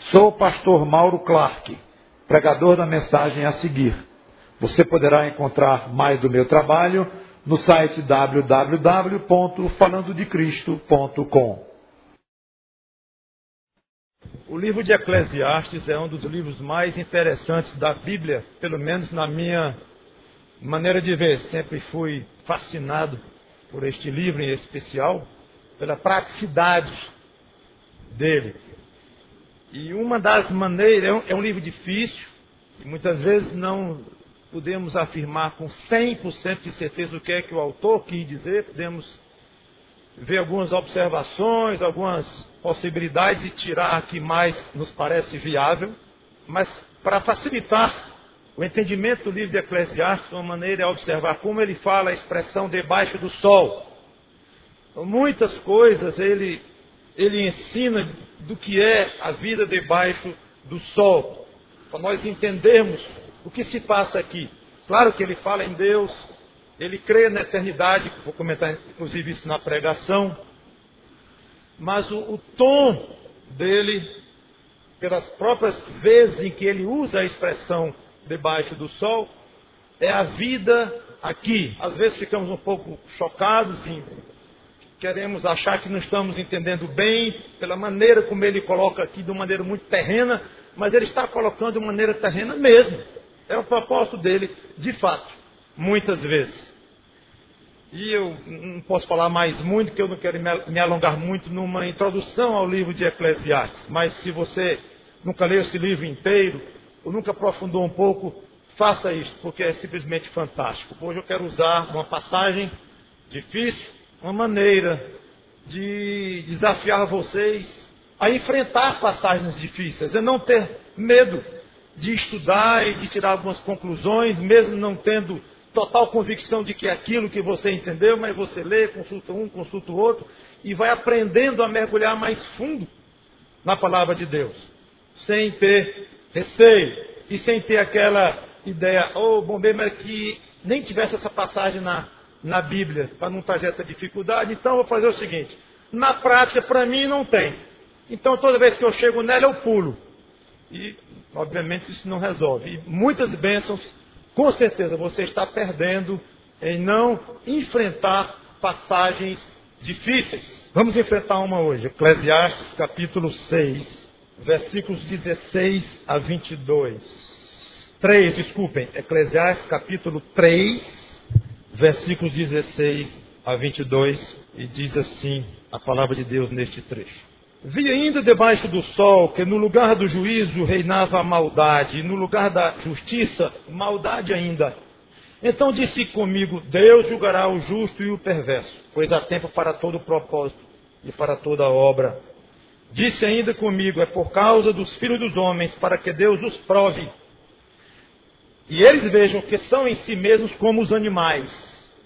Sou o pastor Mauro Clark, pregador da mensagem a seguir. Você poderá encontrar mais do meu trabalho no site www.falandodecristo.com. O livro de Eclesiastes é um dos livros mais interessantes da Bíblia, pelo menos na minha maneira de ver. Sempre fui fascinado por este livro em especial, pela praticidade dele. E uma das maneiras, é um livro difícil, e muitas vezes não podemos afirmar com 100% de certeza o que é que o autor quis dizer. Podemos ver algumas observações, algumas possibilidades e tirar a que mais nos parece viável. Mas para facilitar o entendimento do livro de Eclesiastes, uma maneira é observar como ele fala a expressão debaixo do sol. Muitas coisas ele ensina do que é a vida debaixo do sol, para nós entendermos o que se passa aqui. Claro que ele fala em Deus, ele crê na eternidade, vou comentar inclusive isso na pregação, mas o tom dele, pelas próprias vezes em que ele usa a expressão debaixo do sol, é a vida aqui. Às vezes ficamos um pouco chocados e queremos achar que não estamos entendendo bem, pela maneira como ele coloca aqui, de uma maneira muito terrena, mas ele está colocando de uma maneira terrena mesmo. É o propósito dele, de fato, muitas vezes. E eu não posso falar mais muito, porque eu não quero me alongar muito numa introdução ao livro de Eclesiastes. Mas se você nunca leu esse livro inteiro, ou nunca aprofundou um pouco, faça isso, porque é simplesmente fantástico. Hoje eu quero usar uma passagem difícil, uma maneira de desafiar vocês a enfrentar passagens difíceis, a não ter medo de estudar e de tirar algumas conclusões, mesmo não tendo total convicção de que é aquilo que você entendeu, mas você lê, consulta um, consulta o outro, e vai aprendendo a mergulhar mais fundo na palavra de Deus, sem ter receio, e sem ter aquela ideia, bom bem, mas que nem tivesse essa passagem na Bíblia, para não trazer essa dificuldade. Então eu vou fazer o seguinte: na prática, para mim, não tem. Então toda vez que eu chego nela, eu pulo. E, obviamente, isso não resolve. E muitas bênçãos, com certeza, você está perdendo em não enfrentar passagens difíceis. Vamos enfrentar uma hoje. Eclesiastes, capítulo 6, versículos 16 a 22. 3, desculpem. Eclesiastes, capítulo 3, versículos 16 a 22, e diz assim a palavra de Deus neste trecho. Vi ainda debaixo do sol que no lugar do juízo reinava a maldade, e no lugar da justiça, maldade ainda. Então disse comigo: Deus julgará o justo e o perverso, pois há tempo para todo propósito e para toda obra. Disse ainda comigo: é por causa dos filhos dos homens, para que Deus os prove, e eles vejam que são em si mesmos como os animais.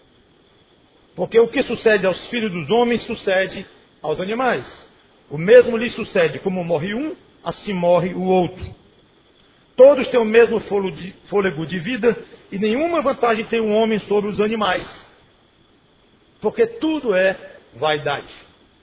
Porque o que sucede aos filhos dos homens, sucede aos animais. O mesmo lhes sucede: como morre um, assim morre o outro. Todos têm o mesmo fôlego de vida, e nenhuma vantagem tem um homem sobre os animais. Porque tudo é vaidade.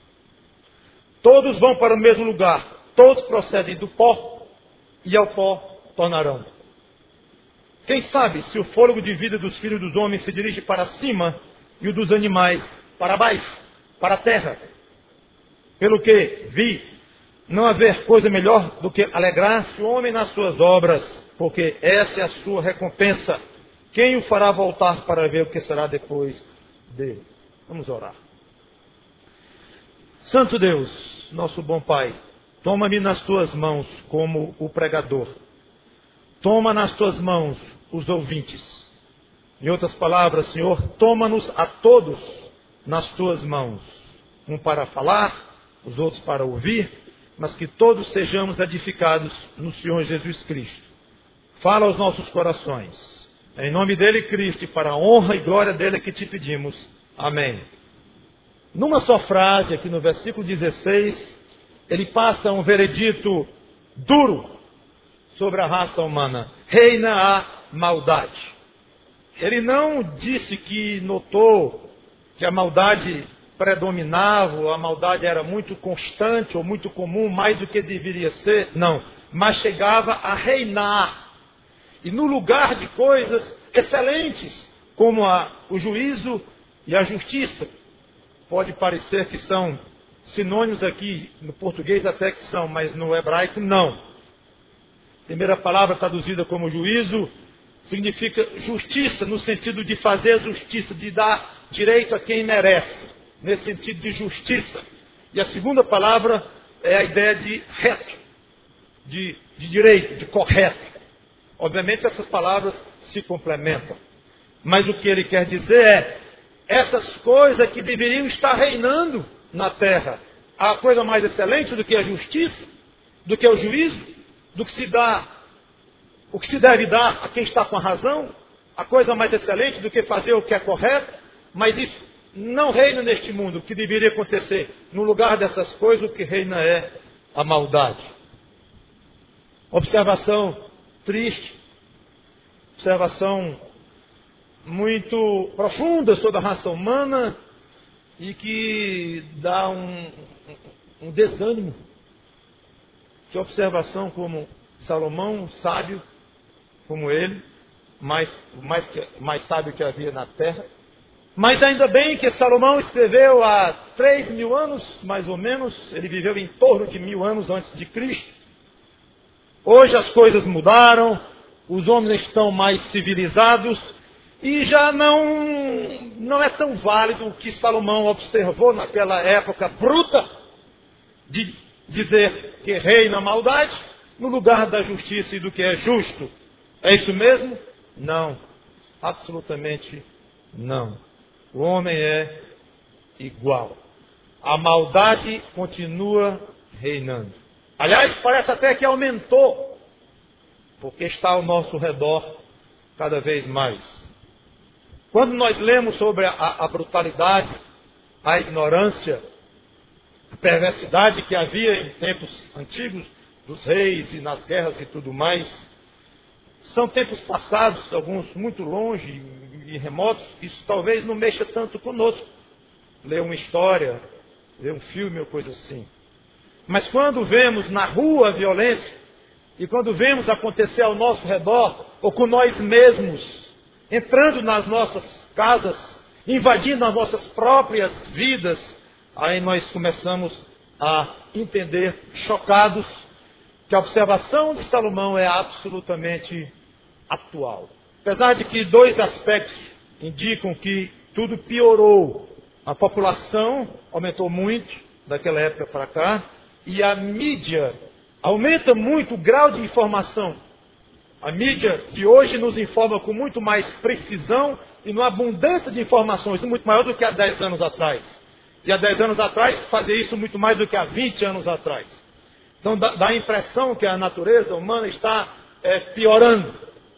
Todos vão para o mesmo lugar, todos procedem do pó, e ao pó tornarão. Quem sabe se o fôlego de vida dos filhos dos homens se dirige para cima, e o dos animais para baixo, para a terra. Pelo que vi não haver coisa melhor do que alegrar-se o homem nas suas obras, porque essa é a sua recompensa. Quem o fará voltar para ver o que será depois dele? Vamos orar. Santo Deus, nosso bom Pai, toma-me nas tuas mãos como o pregador. Toma nas tuas mãos os ouvintes. Em outras palavras, Senhor, toma-nos a todos nas tuas mãos. Um para falar, os outros para ouvir, mas que todos sejamos edificados no Senhor Jesus Cristo. Fala aos nossos corações. Em nome dele, Cristo, e para a honra e glória dele que te pedimos. Amém. Numa só frase, aqui no versículo 16, ele passa um veredito duro sobre a raça humana. Reina a maldade. Ele não disse que notou que a maldade predominava, a maldade era muito constante ou muito comum, mais do que deveria ser. Não, mas chegava a reinar. E no lugar de coisas excelentes, como o juízo e a justiça. Pode parecer que são sinônimos aqui, no português até que são, mas no hebraico não. A primeira palavra traduzida como juízo significa justiça, no sentido de fazer justiça, de dar direito a quem merece, nesse sentido de justiça. E a segunda palavra é a ideia de reto, de direito, de correto. Obviamente essas palavras se complementam. Mas o que ele quer dizer é, essas coisas que deveriam estar reinando na terra, há coisa mais excelente do que a justiça, do que o juízo, do que se dá, o que se deve dar a quem está com a razão, a coisa mais excelente do que fazer o que é correto, mas isso não reina neste mundo. O que deveria acontecer no lugar dessas coisas, o que reina é a maldade. Observação triste, observação muito profunda sobre a raça humana e que dá um desânimo. Que observação como Salomão, sábio como ele, mais sábio que havia na terra. Mas ainda bem que Salomão escreveu há 3.000 anos, mais ou menos, ele viveu em torno de 1.000 anos antes de Cristo. Hoje as coisas mudaram, os homens estão mais civilizados, e já não é tão válido o que Salomão observou naquela época bruta, de dizer que reina a maldade, no lugar da justiça e do que é justo. É isso mesmo? Não. Absolutamente não. O homem é igual. A maldade continua reinando. Aliás, parece até que aumentou, porque está ao nosso redor cada vez mais. Quando nós lemos sobre a brutalidade, a ignorância, a perversidade que havia em tempos antigos, dos reis e nas guerras e tudo mais, são tempos passados, alguns muito longe e remotos, isso talvez não mexa tanto conosco. Ler uma história, ler um filme ou coisa assim. Mas quando vemos na rua a violência, e quando vemos acontecer ao nosso redor, ou com nós mesmos, entrando nas nossas casas, invadindo as nossas próprias vidas, aí nós começamos a entender, chocados, que a observação de Salomão é absolutamente atual. Apesar de que 2 aspectos indicam que tudo piorou. A população aumentou muito daquela época para cá, e a mídia aumenta muito o grau de informação. A mídia de hoje nos informa com muito mais precisão e numa abundância de informações, muito maior do que há 10 anos atrás. E há 10 anos atrás fazia isso muito mais do que há 20 anos atrás. Então dá a impressão que a natureza humana está piorando.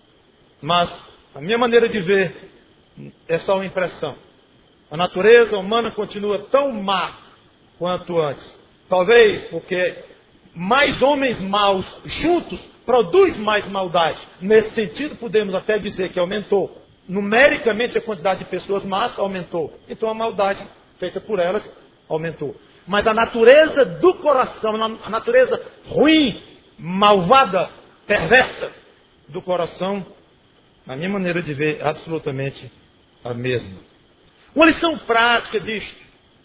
Mas a minha maneira de ver é só uma impressão. A natureza humana continua tão má quanto antes. Talvez porque mais homens maus juntos produz mais maldade. Nesse sentido, podemos até dizer que aumentou. Numericamente, a quantidade de pessoas más aumentou. Então, a maldade feita por elas aumentou. Mas a natureza do coração, a natureza ruim, malvada, perversa do coração, na minha maneira de ver, é absolutamente a mesma. Uma lição prática disto.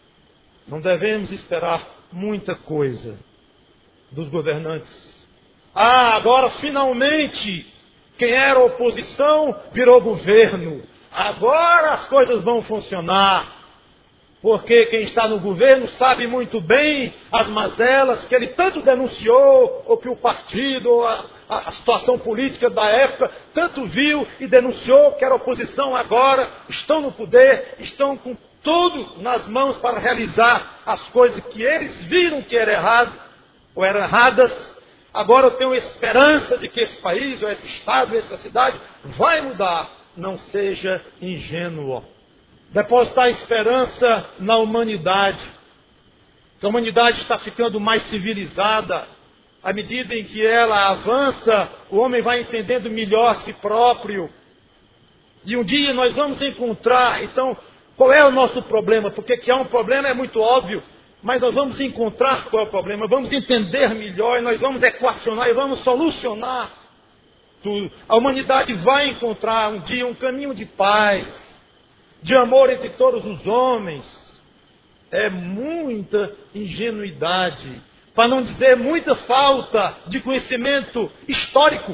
Não devemos esperar muita coisa dos governantes. Agora finalmente, quem era oposição virou governo. Agora as coisas vão funcionar. Porque quem está no governo sabe muito bem as mazelas que ele tanto denunciou, ou que o partido, ou a situação política da época, tanto viu e denunciou, que era oposição agora, estão no poder, estão com tudo nas mãos para realizar as coisas que eles viram que era errado, ou eram erradas. Agora eu tenho esperança de que esse país, ou esse estado, ou essa cidade vai mudar. Não seja ingênuo. Depositar esperança na humanidade. Que a humanidade está ficando mais civilizada. À medida em que ela avança, o homem vai entendendo melhor si próprio. E um dia nós vamos encontrar, então, Qual é o nosso problema? Porque que há um problema é muito óbvio, mas nós vamos encontrar qual é o problema, vamos entender melhor, e nós vamos equacionar e vamos solucionar tudo. A humanidade vai encontrar um dia um caminho de paz, de amor entre todos os homens. É muita ingenuidade, para não dizer muita falta de conhecimento histórico.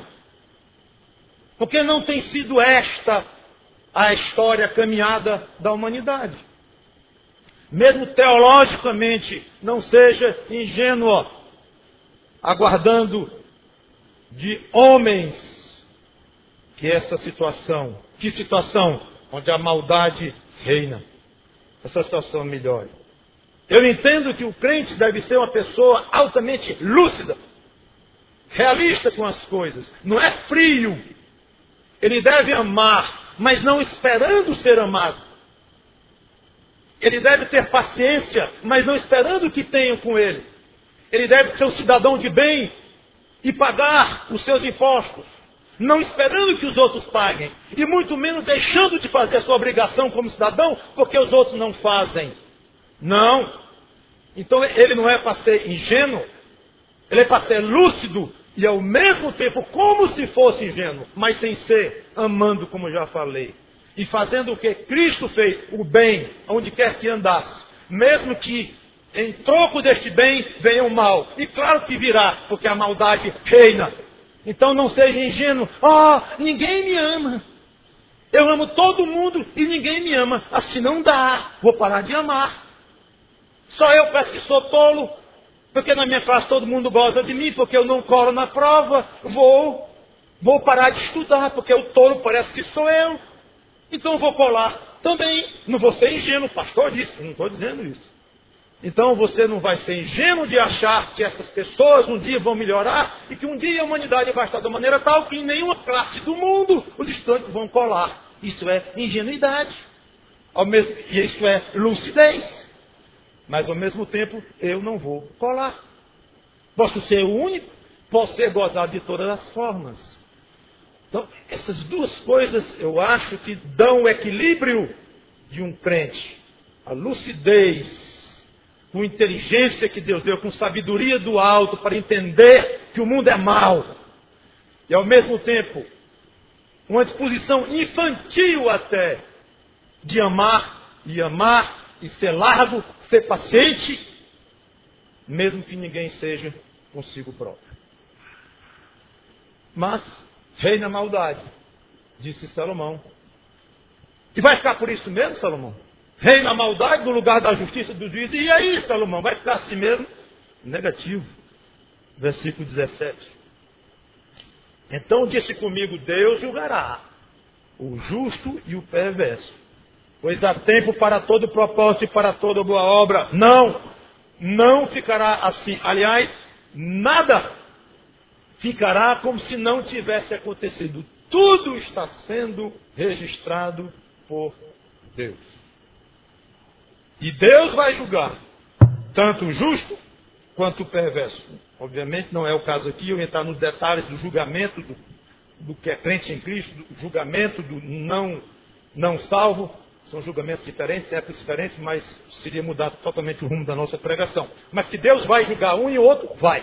Porque não tem sido esta a história, a caminhada da humanidade. Mesmo teologicamente, não seja ingênuo, aguardando de homens que essa situação, que situação onde a maldade reina, essa situação melhore. Eu entendo que o crente deve ser uma pessoa altamente lúcida, realista com as coisas, não é frio. Ele deve amar, mas não esperando ser amado. Ele deve ter paciência, mas não esperando que tenham com ele. Ele deve ser um cidadão de bem e pagar os seus impostos, não esperando que os outros paguem, e muito menos deixando de fazer a sua obrigação como cidadão, porque os outros não fazem. Não. Então ele não é para ser ingênuo, ele é para ser lúcido, e ao mesmo tempo como se fosse ingênuo, mas sem ser, amando, como já falei. E fazendo o que Cristo fez, o bem, onde quer que andasse. Mesmo que em troco deste bem venha o mal. E claro que virá, porque a maldade reina. Então não seja ingênuo. Ninguém me ama. Eu amo todo mundo e ninguém me ama. Assim não dá. Vou parar de amar. Só eu parece que sou tolo. Porque na minha classe todo mundo gosta de mim, porque eu não colo na prova. Vou parar de estudar, porque o tolo parece que sou eu. Então eu vou colar também. Não vou ser ingênuo, o pastor disse. Eu não estou dizendo isso. Então você não vai ser ingênuo de achar que essas pessoas um dia vão melhorar e que um dia a humanidade vai estar de maneira tal que em nenhuma classe do mundo os estudantes vão colar. Isso é ingenuidade. E isso é lucidez. Mas ao mesmo tempo eu não vou colar. Posso ser o único, posso ser gozado de todas as formas. Então, essas duas coisas eu acho que dão o equilíbrio de um crente. A lucidez, com inteligência que Deus deu, com sabedoria do alto, para entender que o mundo é mau. E ao mesmo tempo, uma disposição infantil até, de amar, e ser largo, ser paciente, mesmo que ninguém seja consigo próprio. Mas reina a maldade, disse Salomão. E vai ficar por isso mesmo, Salomão? Reina a maldade no lugar da justiça do juiz. E aí, Salomão, vai ficar assim mesmo? Negativo. Versículo 17. Então disse comigo, Deus julgará o justo e o perverso. Pois há tempo para todo propósito e para toda boa obra. Não ficará assim. Aliás, nada ficará como se não tivesse acontecido. Tudo está sendo registrado por Deus. E Deus vai julgar tanto o justo quanto o perverso. Obviamente não é o caso aqui eu entrar nos detalhes do julgamento do que é crente em Cristo, do julgamento do não salvo. São julgamentos diferentes, épocas diferentes, mas seria mudar totalmente o rumo da nossa pregação. Mas que Deus vai julgar um e o outro, vai.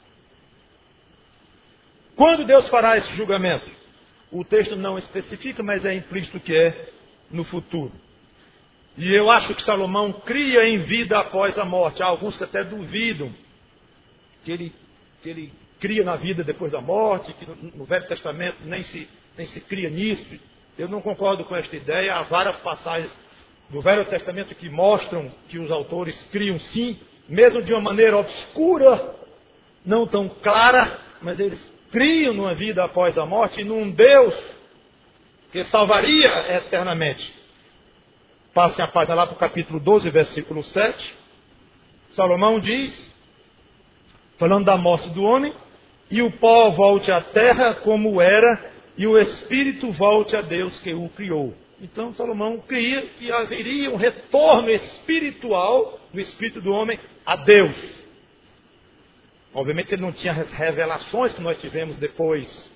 Quando Deus fará esse julgamento? O texto não especifica, mas é implícito que é no futuro. E eu acho que Salomão cria em vida após a morte. Há alguns que até duvidam que ele cria na vida depois da morte, que no Velho Testamento nem se cria nisso. Eu não concordo com esta ideia. Há várias passagens do Velho Testamento que mostram que os autores criam sim, mesmo de uma maneira obscura, não tão clara, mas eles criam numa vida após a morte e num Deus que salvaria eternamente. Passem a página lá para o capítulo 12, versículo 7. Salomão diz, falando da morte do homem, e o pó volte à terra como era, e o espírito volte a Deus que o criou. Então Salomão cria que haveria um retorno espiritual do espírito do homem a Deus. Obviamente ele não tinha as revelações que nós tivemos depois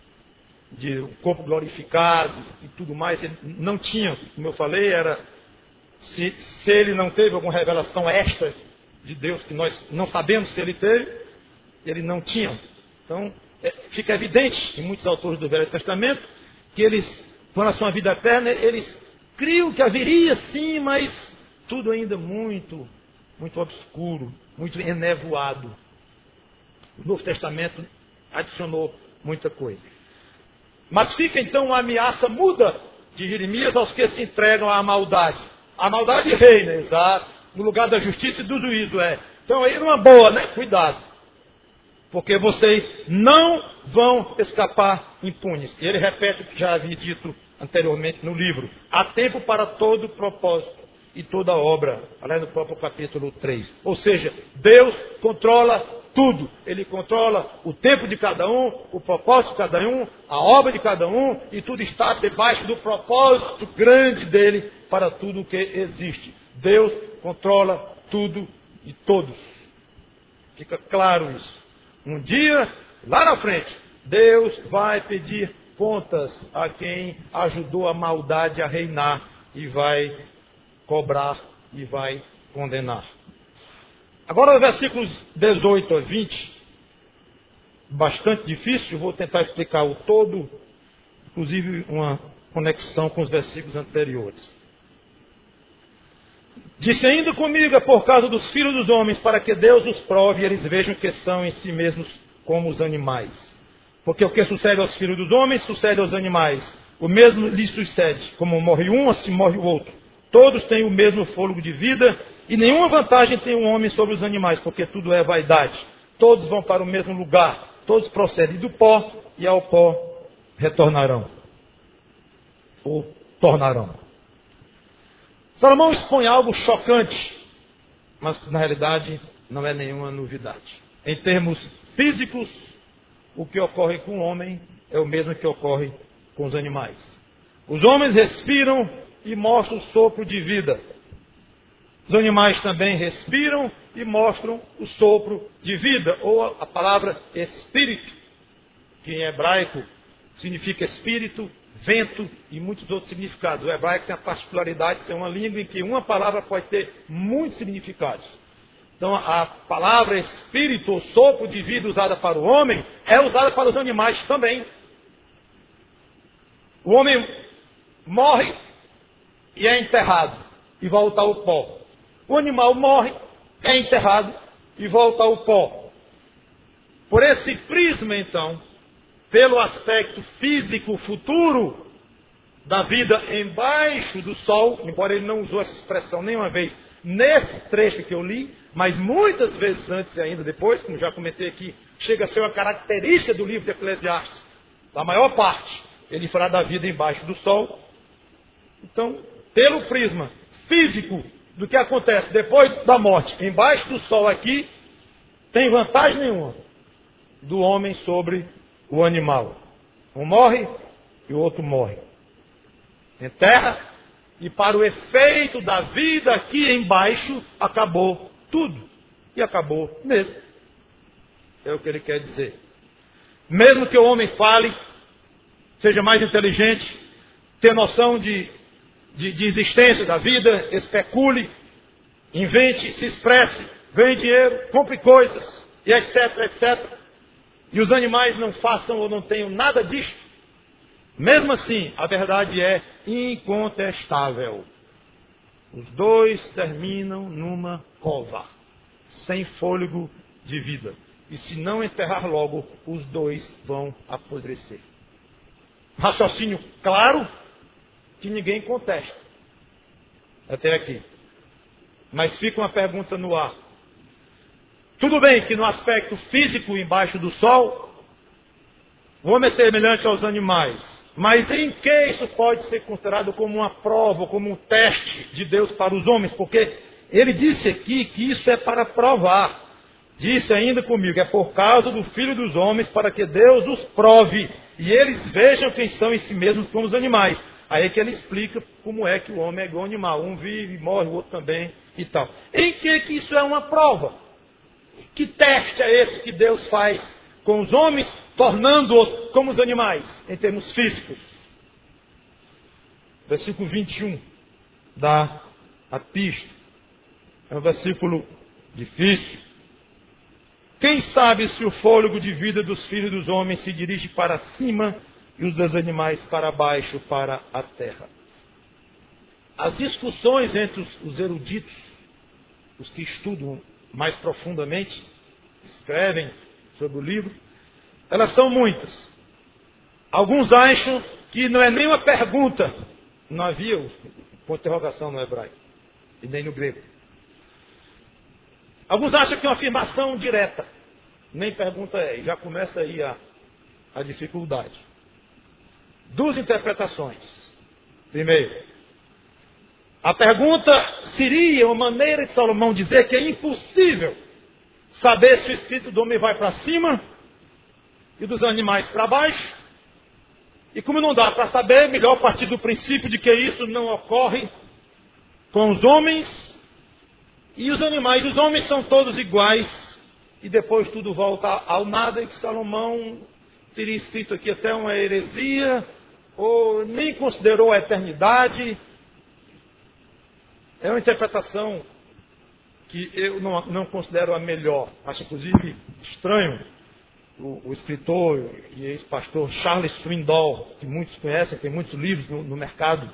de um corpo glorificado e tudo mais. Ele não tinha, como eu falei, era se ele não teve alguma revelação extra de Deus, que nós não sabemos se ele teve, ele não tinha. Então, fica evidente em muitos autores do Velho Testamento que eles, com relação à vida eterna, eles criam que haveria sim, mas tudo ainda muito, muito obscuro, muito enevoado. O Novo Testamento adicionou muita coisa. Mas fica então uma ameaça muda de Jeremias aos que se entregam à maldade. A maldade reina, exato, no lugar da justiça e do juízo. Então aí numa boa, né? Cuidado. Porque vocês não vão escapar impunes. E ele repete o que já havia dito anteriormente no livro. Há tempo para todo propósito e toda obra. Aliás, no próprio capítulo 3. Ou seja, Deus controla tudo. Ele controla o tempo de cada um, o propósito de cada um, a obra de cada um, e tudo está debaixo do propósito grande dele para tudo o que existe. Deus controla tudo e todos. Fica claro isso. Um dia, lá na frente, Deus vai pedir contas a quem ajudou a maldade a reinar e vai cobrar e vai condenar. Agora, os versículos 18 a 20, bastante difícil, vou tentar explicar o todo, inclusive uma conexão com os versículos anteriores. Disse ainda comigo, é por causa dos filhos dos homens, para que Deus os prove e eles vejam que são em si mesmos como os animais. Porque o que sucede aos filhos dos homens, sucede aos animais. O mesmo lhes sucede. Como morre um, assim morre o outro. Todos têm o mesmo fôlego de vida, e nenhuma vantagem tem o homem sobre os animais, porque tudo é vaidade. Todos vão para o mesmo lugar. Todos procedem do pó, e ao pó retornarão. Ou tornarão. Salomão expõe algo chocante, mas que na realidade não é nenhuma novidade. Em termos físicos, o que ocorre com o homem é o mesmo que ocorre com os animais. Os homens respiram e mostram o sopro de vida. Os animais também respiram e mostram o sopro de vida, ou a palavra espírito, que em hebraico significa espírito, vento e muitos outros significados. O hebraico tem a particularidade de ser uma língua em que uma palavra pode ter muitos significados. Então a palavra espírito ou sopro de vida usada para o homem é usada para os animais também. O homem morre e é enterrado e volta ao pó. O animal morre, é enterrado e volta ao pó. Por esse prisma, então, pelo aspecto físico futuro da vida embaixo do sol, embora ele não usou essa expressão nenhuma vez nesse trecho que eu li, mas muitas vezes antes e ainda depois, como já comentei aqui, chega a ser uma característica do livro de Eclesiastes. A maior parte, ele fala da vida embaixo do sol. Então, pelo prisma físico do que acontece depois da morte, embaixo do sol aqui, tem vantagem nenhuma do homem sobre o animal. Um morre e o outro morre. Enterra, e para o efeito da vida aqui embaixo, acabou tudo. E acabou mesmo. É o que ele quer dizer. Mesmo que o homem fale, seja mais inteligente, tenha noção de existência da vida, especule, invente, se expresse, ganhe dinheiro, compre coisas, e etc, etc. E os animais não façam ou não tenham nada disto. Mesmo assim, a verdade é incontestável. Os dois terminam numa cova, sem fôlego de vida. E se não enterrar logo, os dois vão apodrecer. Raciocínio claro, que ninguém contesta. Até aqui. Mas fica uma pergunta no ar. Tudo bem que no aspecto físico embaixo do sol, o homem é semelhante aos animais. Mas em que isso pode ser considerado como uma prova, como um teste de Deus para os homens? Porque ele disse aqui que isso é para provar. Disse ainda comigo, é por causa do Filho dos homens, para que Deus os prove. E eles vejam quem são em si mesmos como os animais. Aí é que ele explica como é que o homem é igual ao animal. Um vive, morre, o outro também e tal. Em que isso é uma prova? Que teste é esse que Deus faz com os homens, tornando-os como os animais, em termos físicos? Versículo 21 da a pista. É um versículo difícil. Quem sabe se o fôlego de vida dos filhos dos homens se dirige para cima e os dos animais para baixo, para a terra. As discussões entre os eruditos, os que estudam mais profundamente, escrevem sobre o livro, elas são muitas. Alguns acham que não é nem uma pergunta, não havia o ponto de interrogação no hebraico, e nem no grego. Alguns acham que é uma afirmação direta, nem pergunta é, e já começa aí a dificuldade. Duas interpretações. Primeiro, a pergunta seria uma maneira de Salomão dizer que é impossível saber se o espírito do homem vai para cima e dos animais para baixo. E como não dá para saber, melhor partir do princípio de que isso não ocorre com os homens e os animais. Os homens são todos iguais e depois tudo volta ao nada, e que Salomão teria escrito aqui até uma heresia, ou nem considerou a eternidade. É uma interpretação que eu não considero a melhor. Acho inclusive estranho o escritor e ex-pastor Charles Swindoll, que muitos conhecem, tem muitos livros no mercado,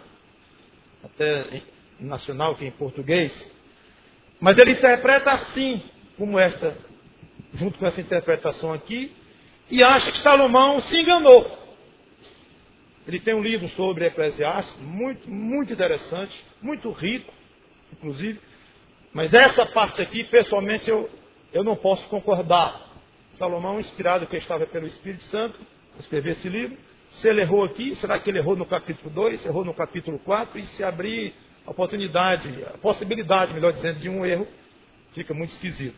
até nacional, que é em português. Mas ele interpreta assim, como esta, junto com essa interpretação aqui, e acha que Salomão se enganou. Ele tem um livro sobre Eclesiastes, muito, muito interessante, muito rico, inclusive. Mas essa parte aqui, pessoalmente, eu não posso concordar. Salomão, inspirado que estava pelo Espírito Santo, escreveu esse livro. Se ele errou aqui, será que ele errou no capítulo 2, errou no capítulo 4? E se abrir a oportunidade, a possibilidade, melhor dizendo, de um erro, fica muito esquisito.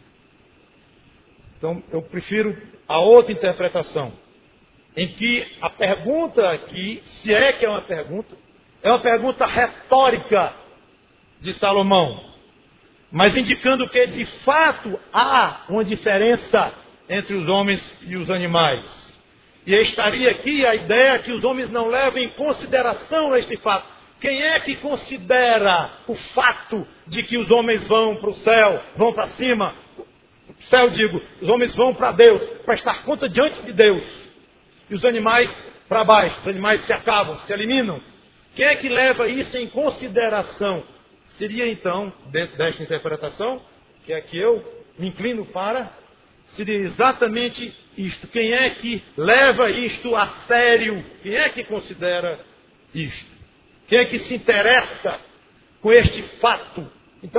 Então, eu prefiro a outra interpretação, em que a pergunta aqui, se é que é uma pergunta retórica de Salomão, mas indicando que de fato há uma diferença entre os homens e os animais. E estaria aqui a ideia que os homens não levam em consideração este fato. Quem é que considera o fato de que os homens vão para o céu, vão para cima? O céu, digo, os homens vão para Deus, prestar conta diante de Deus. E os animais para baixo, os animais se acabam, se eliminam. Quem é que leva isso em consideração? Seria então, dentro desta interpretação, que é que eu me inclino para, seria exatamente isto. Quem é que leva isto a sério? Quem é que considera isto? Quem é que se interessa com este fato? Então,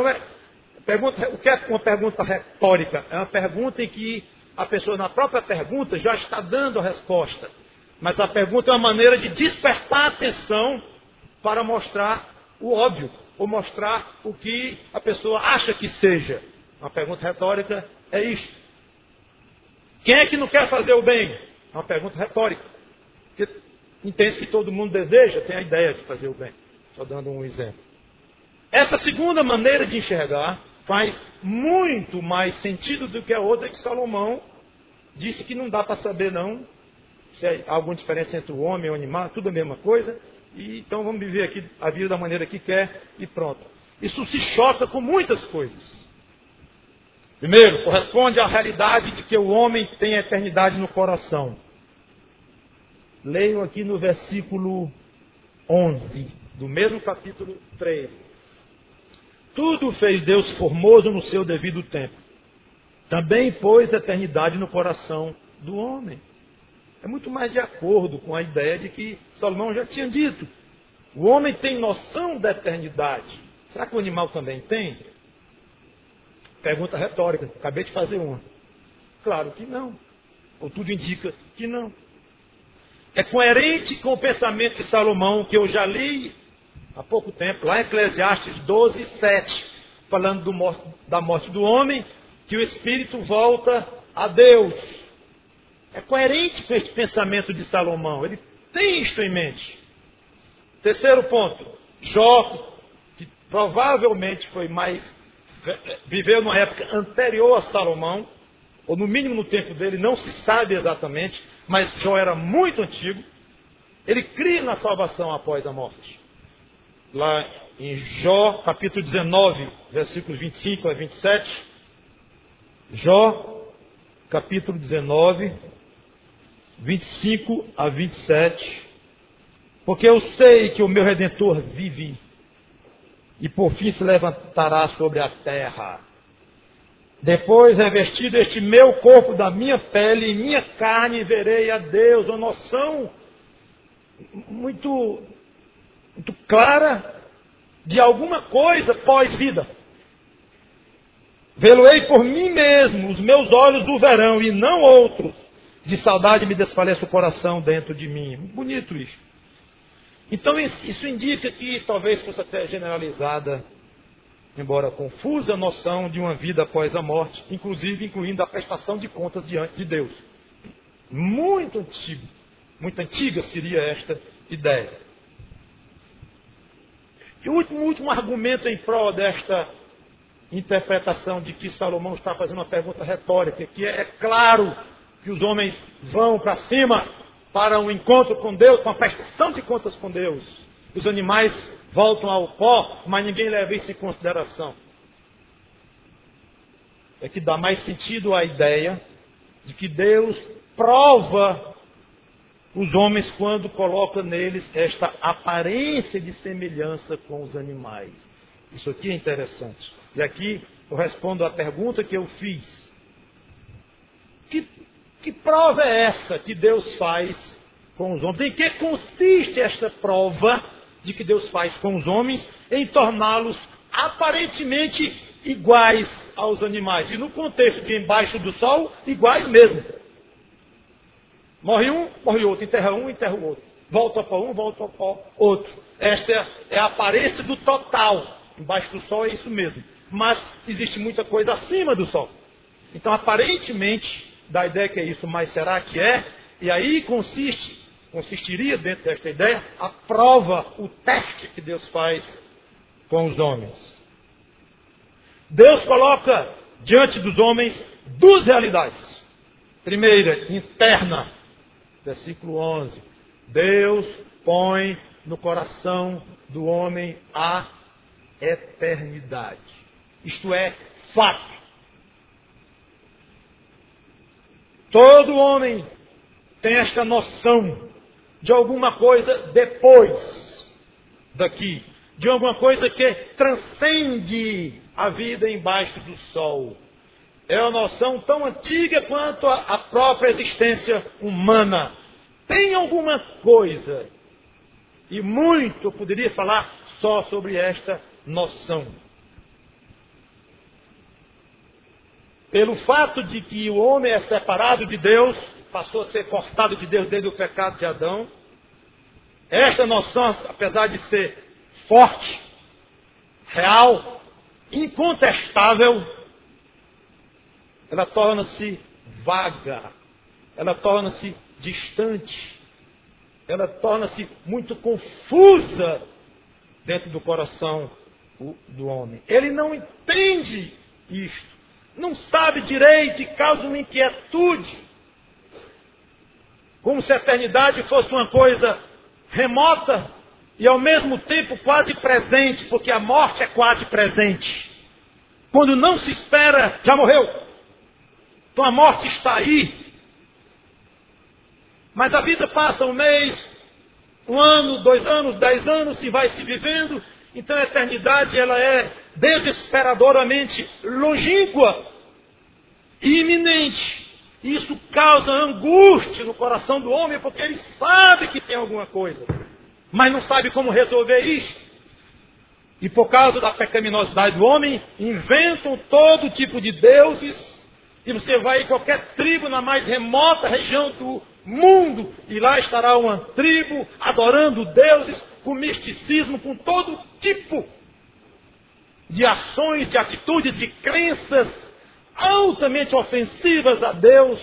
o que é uma pergunta retórica? É uma pergunta em que a pessoa, na própria pergunta, já está dando a resposta. Mas a pergunta é uma maneira de despertar a atenção para mostrar o óbvio, ou mostrar o que a pessoa acha que seja. Uma pergunta retórica é isto. Quem é que não quer fazer o bem? É uma pergunta retórica. Porque entende que todo mundo deseja, tem a ideia de fazer o bem. Estou dando um exemplo. Essa segunda maneira de enxergar faz muito mais sentido do que a outra, que Salomão disse que não dá para saber não se há alguma diferença entre o homem e o animal, tudo a mesma coisa, e então vamos viver aqui a vida da maneira que quer e pronto. Isso se choca com muitas coisas. Primeiro, corresponde à realidade de que o homem tem a eternidade no coração. Leio aqui no versículo 11, do mesmo capítulo 3. Tudo fez Deus formoso no seu devido tempo. Também pôs a eternidade no coração do homem. É muito mais de acordo com a ideia de que Salomão já tinha dito. O homem tem noção da eternidade. Será que o animal também tem? Pergunta retórica. Acabei de fazer uma. Claro que não. Ou tudo indica que não. É coerente com o pensamento de Salomão, que eu já li há pouco tempo, lá em Eclesiastes 12, 7, falando da morte do homem, que o espírito volta a Deus. É coerente com esse pensamento de Salomão. Ele tem isto em mente. Terceiro ponto. Jó, que provavelmente viveu numa época anterior a Salomão, ou no mínimo no tempo dele, não se sabe exatamente, mas Jó era muito antigo. Ele cria na salvação após a morte. Lá em Jó, capítulo 19, versículos 25 a 27. Jó, capítulo 19, 25 a 27. Porque eu sei que o meu Redentor vive e por fim se levantará sobre a terra. Depois, revestido este meu corpo da minha pele e minha carne, verei a Deus. Uma noção muito clara de alguma coisa pós-vida. Vê-lo-ei por mim mesmo, os meus olhos o verão e não outros. De saudade me desfalece o coração dentro de mim. Bonito isso. Então isso indica que talvez fosse até generalizada, embora confusa, a noção de uma vida após a morte, inclusive incluindo a prestação de contas diante de Deus. Muito antiga seria esta ideia. E o último argumento em prol desta interpretação de que Salomão está fazendo uma pergunta retórica, que é claro que os homens vão para cima para um encontro com Deus, com a prestação de contas com Deus. Os animais voltam ao pó, mas ninguém leva isso em consideração. É que dá mais sentido à ideia de que Deus prova os homens quando coloca neles esta aparência de semelhança com os animais. Isso aqui é interessante. E aqui eu respondo à pergunta que eu fiz. Que prova é essa que Deus faz com os homens? Em que consiste esta prova de que Deus faz com os homens em torná-los aparentemente iguais aos animais? E no contexto de embaixo do sol, iguais mesmo. Morre um, morre outro. Enterra um, enterra o outro. Volta para um, volta para outro. Esta é a aparência do total. Embaixo do sol é isso mesmo. Mas existe muita coisa acima do sol. Então, aparentemente, dá a ideia que é isso, mas será que é? E aí consistiria dentro desta ideia a prova, o teste que Deus faz com os homens. Deus coloca diante dos homens duas realidades. Primeira, interna, versículo 11. Deus põe no coração do homem a eternidade. Isto é, fato. Todo homem tem esta noção de alguma coisa depois daqui, de alguma coisa que transcende a vida embaixo do sol. É uma noção tão antiga quanto a própria existência humana. Tem alguma coisa, e muito eu poderia falar só sobre esta noção. Pelo fato de que o homem é separado de Deus, passou a ser cortado de Deus desde o pecado de Adão, esta noção, apesar de ser forte, real, incontestável, ela torna-se vaga, ela torna-se distante, ela torna-se muito confusa dentro do coração do homem. Ele não entende isto. Não sabe direito e causa uma inquietude. Como se a eternidade fosse uma coisa remota e ao mesmo tempo quase presente, porque a morte é quase presente. Quando não se espera, já morreu. Então a morte está aí. Mas a vida passa um mês, um ano, 2 anos, 10 anos, e vai se vivendo. Então a eternidade ela é desesperadoramente longínqua e iminente. Isso causa angústia no coração do homem, porque ele sabe que tem alguma coisa, mas não sabe como resolver isso. E por causa da pecaminosidade do homem, inventam todo tipo de deuses, e você vai em qualquer tribo na mais remota região do mundo, e lá estará uma tribo adorando deuses, com misticismo, com todo tipo de ações, de atitudes, de crenças altamente ofensivas a Deus,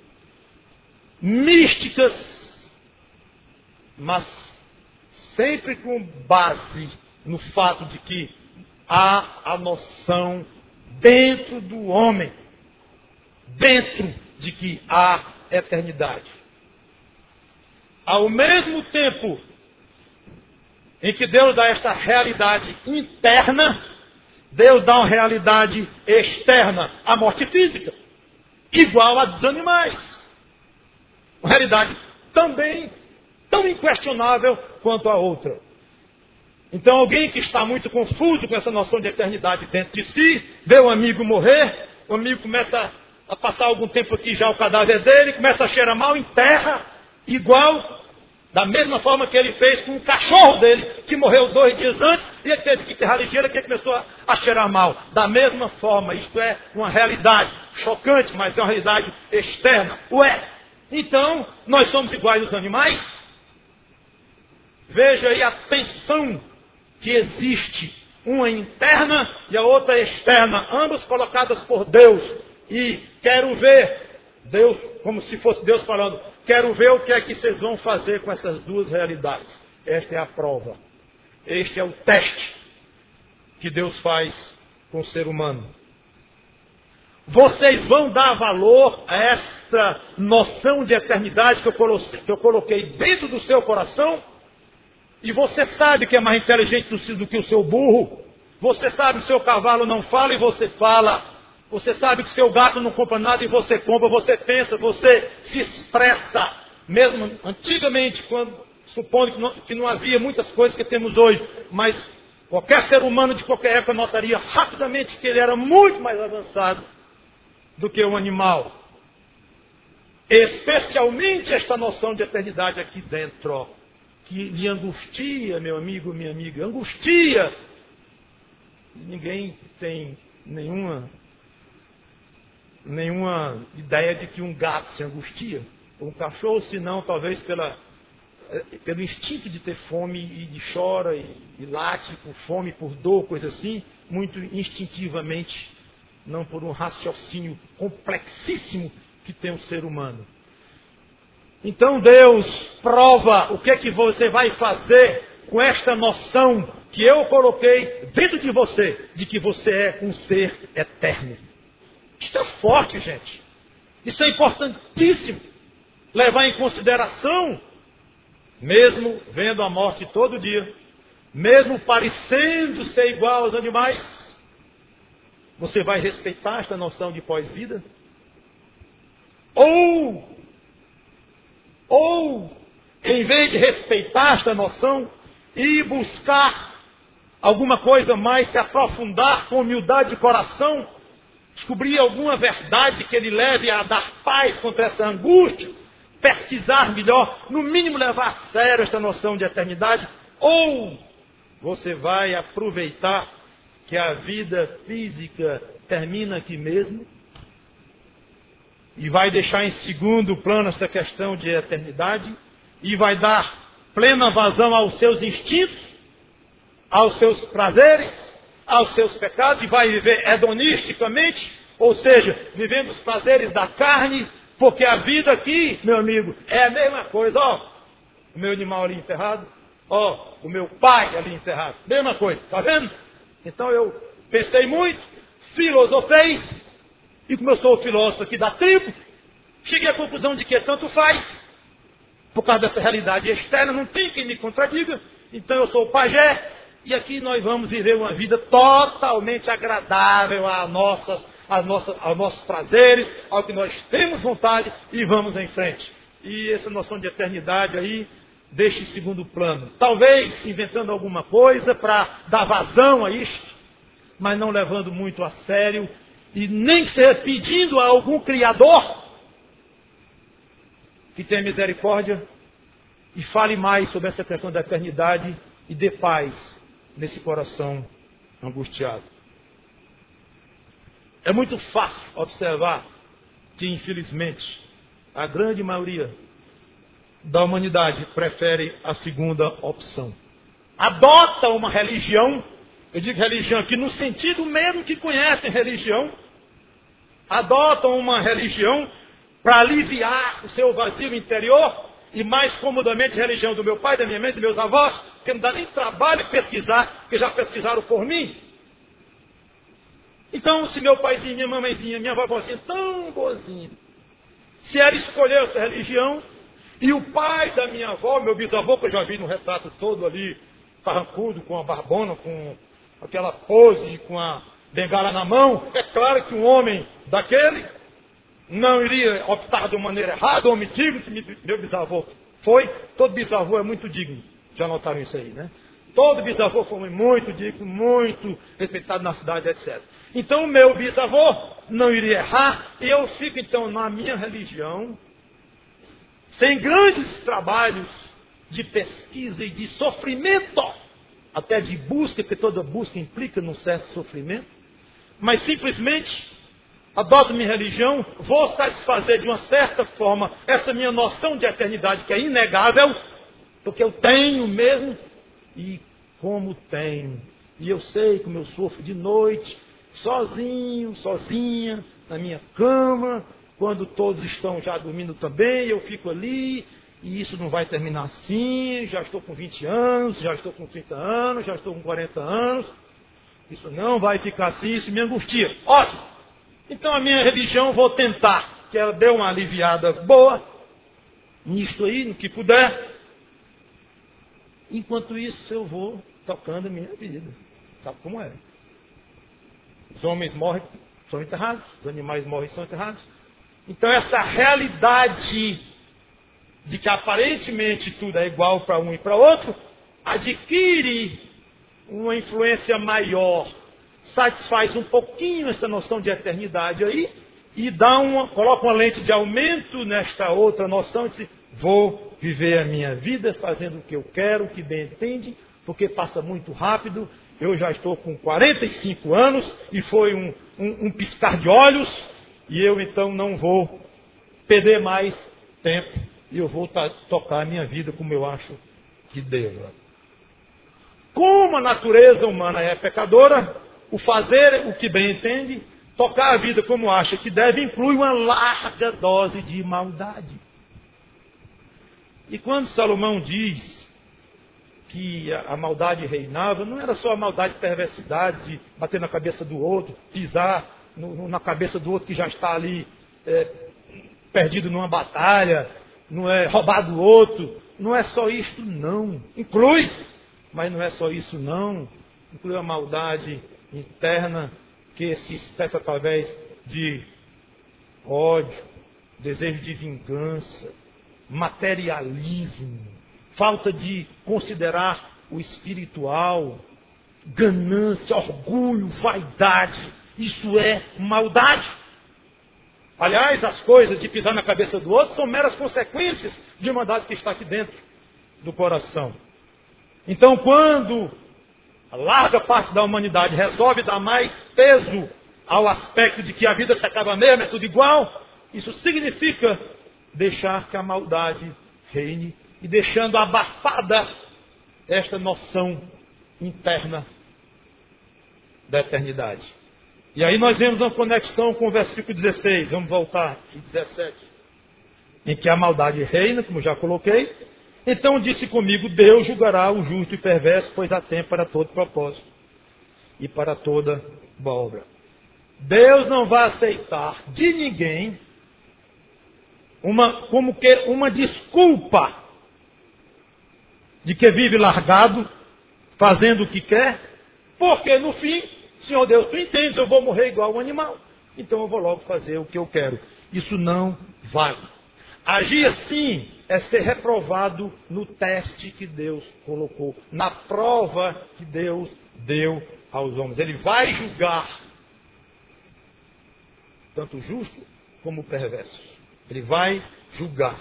místicas, mas sempre com base no fato de que há a noção dentro do homem, dentro de que há eternidade. Ao mesmo tempo em que Deus dá esta realidade interna, Deus dá uma realidade externa, a morte física, igual a dos animais. Uma realidade também tão inquestionável quanto a outra. Então alguém que está muito confuso com essa noção de eternidade dentro de si, vê um amigo morrer, o amigo começa a passar algum tempo aqui já o cadáver dele, começa a cheirar mal, enterra, igual, da mesma forma que ele fez com o cachorro dele, que morreu 2 dias antes, e ele teve que enterrar ligeiro, que ele começou a cheirar mal. Da mesma forma, isto é uma realidade chocante, mas é uma realidade externa. Ué, então, nós somos iguais aos animais? Veja aí a tensão que existe, uma interna e a outra externa, ambas colocadas por Deus. E quero ver, Deus, como se fosse Deus falando, quero ver o que é que vocês vão fazer com essas duas realidades. Esta é a prova. Este é o teste que Deus faz com o ser humano. Vocês vão dar valor a esta noção de eternidade que eu coloquei dentro do seu coração? E você sabe que é mais inteligente do que o seu burro. Você sabe que o seu cavalo não fala e você fala. Você sabe que o seu gato não compra nada e você compra. Você pensa, você se expressa. Mesmo antigamente, supondo que não havia muitas coisas que temos hoje. Mas qualquer ser humano de qualquer época notaria rapidamente que ele era muito mais avançado do que um animal. Especialmente esta noção de eternidade aqui dentro, que lhe angustia, meu amigo, minha amiga, angustia. Ninguém tem nenhuma ideia de que um gato se angustia, ou um cachorro, senão talvez pelo instinto de ter fome e chora e late por fome, por dor, coisa assim, muito instintivamente, não por um raciocínio complexíssimo que tem o ser humano. Então Deus prova o que é que você vai fazer com esta noção que eu coloquei dentro de você, de que você é um ser eterno. Isso é forte, gente. Isso é importantíssimo. Levar em consideração, mesmo vendo a morte todo dia, mesmo parecendo ser igual aos animais, você vai respeitar esta noção de pós-vida? Ou, em vez de respeitar esta noção e buscar alguma coisa mais, se aprofundar com humildade de coração, descobrir alguma verdade que ele leve a dar paz contra essa angústia, pesquisar melhor, no mínimo levar a sério esta noção de eternidade, ou você vai aproveitar que a vida física termina aqui mesmo, e vai deixar em segundo plano essa questão de eternidade, e vai dar plena vazão aos seus instintos, aos seus prazeres, aos seus pecados, e vai viver hedonisticamente, ou seja, vivendo os prazeres da carne, porque a vida aqui, meu amigo, é a mesma coisa. O meu animal ali enterrado, o meu pai ali enterrado, mesma coisa, está vendo? Então eu pensei muito, filosofei, e como eu sou o filósofo aqui da tribo, cheguei à conclusão de que tanto faz, por causa dessa realidade externa, não tem quem me contradiga, então eu sou o pajé, e aqui nós vamos viver uma vida totalmente agradável aos nossos prazeres, ao que nós temos vontade, e vamos em frente. E essa noção de eternidade aí, deixa em segundo plano. Talvez inventando alguma coisa para dar vazão a isto, mas não levando muito a sério, e nem que seja pedindo a algum Criador que tenha misericórdia e fale mais sobre essa questão da eternidade e dê paz nesse coração angustiado. É muito fácil observar que, infelizmente, a grande maioria da humanidade prefere a segunda opção. Adota uma religião, eu digo religião aqui no sentido mesmo que conhecem religião, adotam uma religião para aliviar o seu vazio interior, e mais comodamente a religião do meu pai, da minha mãe, dos meus avós, que não dá nem trabalho pesquisar, porque já pesquisaram por mim. Então, se meu paizinho, minha mamãezinha, minha avózinha, tão boazinha, se ela escolheu essa religião, e o pai da minha avó, meu bisavô, que eu já vi no retrato todo ali, carrancudo, com a barbona, com aquela pose, com a bengala na mão, é claro que um homem daquele não iria optar de uma maneira errada, homem digno, que meu bisavô foi. Todo bisavô é muito digno. Já notaram isso aí, né? Todo bisavô foi muito digno, muito respeitado na cidade, etc. Então, o meu bisavô não iria errar, e eu fico, então, na minha religião, sem grandes trabalhos de pesquisa e de sofrimento, até de busca, porque toda busca implica num certo sofrimento, mas simplesmente adoto minha religião, vou satisfazer de uma certa forma essa minha noção de eternidade, que é inegável, porque eu tenho mesmo, e como tenho. E eu sei como eu sofro de noite, sozinho, sozinha, na minha cama, quando todos estão já dormindo também, eu fico ali, e isso não vai terminar assim, já estou com 20 anos, já estou com 30 anos, já estou com 40 anos, isso não vai ficar assim, isso me angustia. Ótimo! Então a minha religião vou tentar, que ela dê uma aliviada boa, nisto aí, no que puder. Enquanto isso eu vou tocando a minha vida. Sabe como é? Os homens morrem, são enterrados, os animais morrem, são enterrados. Então essa realidade de que aparentemente tudo é igual para um e para outro, adquire uma influência maior, satisfaz um pouquinho essa noção de eternidade aí, e coloca uma lente de aumento nesta outra noção, e diz, vou viver a minha vida fazendo o que eu quero, o que bem entende, porque passa muito rápido, eu já estou com 45 anos, e foi um piscar de olhos, e eu então não vou perder mais tempo, e eu vou tocar a minha vida como eu acho que deva. Como a natureza humana é pecadora, o fazer o que bem entende, tocar a vida como acha que deve, inclui uma larga dose de maldade. E quando Salomão diz que a maldade reinava, não era só a maldade de perversidade, de bater na cabeça do outro, pisar na cabeça do outro que já está ali perdido numa batalha, não é roubar do outro, não é só isto não. Inclui, mas não é só isso não. Inclui a maldade interna que se expressa através de ódio, desejo de vingança, materialismo, falta de considerar o espiritual, ganância, orgulho, vaidade. Isso é maldade. Aliás, as coisas de pisar na cabeça do outro são meras consequências de uma maldade que está aqui dentro do coração. Então, quando a larga parte da humanidade resolve dar mais peso ao aspecto de que a vida se acaba mesmo, é tudo igual, isso significa deixar que a maldade reine e deixando abafada esta noção interna da eternidade. E aí nós vemos uma conexão com o versículo 16, vamos voltar, e 17, em que a maldade reina, como já coloquei. Então disse comigo, Deus julgará o justo e perverso, pois há tempo para todo propósito e para toda boa obra. Deus não vai aceitar de ninguém uma desculpa de que vive largado, fazendo o que quer, porque no fim, Senhor Deus, tu entendes, eu vou morrer igual um animal, então eu vou logo fazer o que eu quero. Isso não vale. Agir assim é ser reprovado no teste que Deus colocou, na prova que Deus deu aos homens. Ele vai julgar tanto o justo como o perverso. Ele vai julgar.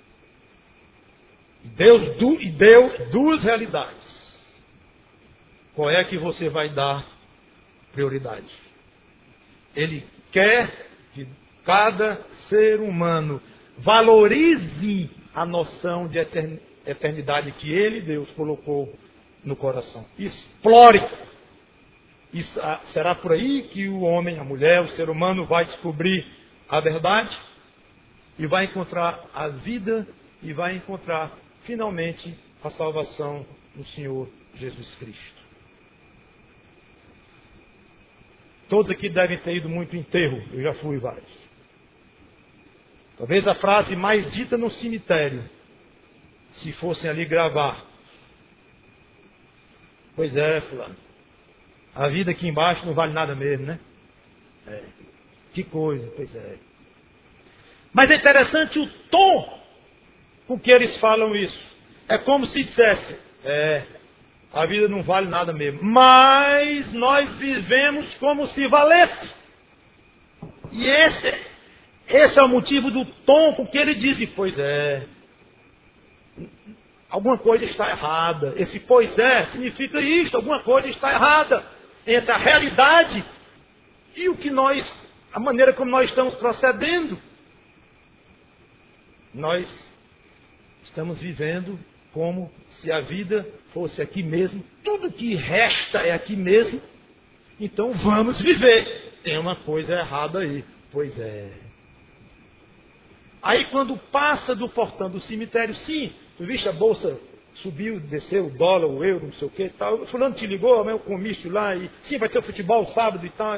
E deu duas realidades. Qual é que você vai dar prioridade? Ele quer que cada ser humano valorize a noção de eternidade que ele, Deus, colocou no coração. Explore. Isso, será por aí que o homem, a mulher, o ser humano vai descobrir a verdade e vai encontrar a vida e vai encontrar finalmente a salvação no Senhor Jesus Cristo. Todos aqui devem ter ido muito enterro, eu já fui vários. Talvez a frase mais dita no cemitério, se fossem ali gravar, Pois é, fulano. A vida aqui embaixo não vale nada mesmo, né? Que coisa, pois é. Mas é interessante o tom com que eles falam isso. É como se dissesse, a vida não vale nada mesmo. Mas nós vivemos como se valesse. E esse é o motivo do tom com que ele diz, pois é. Alguma coisa está errada. Esse pois é significa isto, alguma coisa está errada entre a realidade e a maneira como nós estamos procedendo. Nós estamos vivendo como se a vida fosse aqui mesmo, tudo que resta é aqui mesmo, então vamos viver. Tem uma coisa errada aí, pois é. Aí quando passa do portão do cemitério, sim, tu viste a bolsa subiu, desceu, o dólar, o euro, não sei o que e tal. Fulano te ligou, amanhã o comício lá, e sim, vai ter o futebol sábado e tal.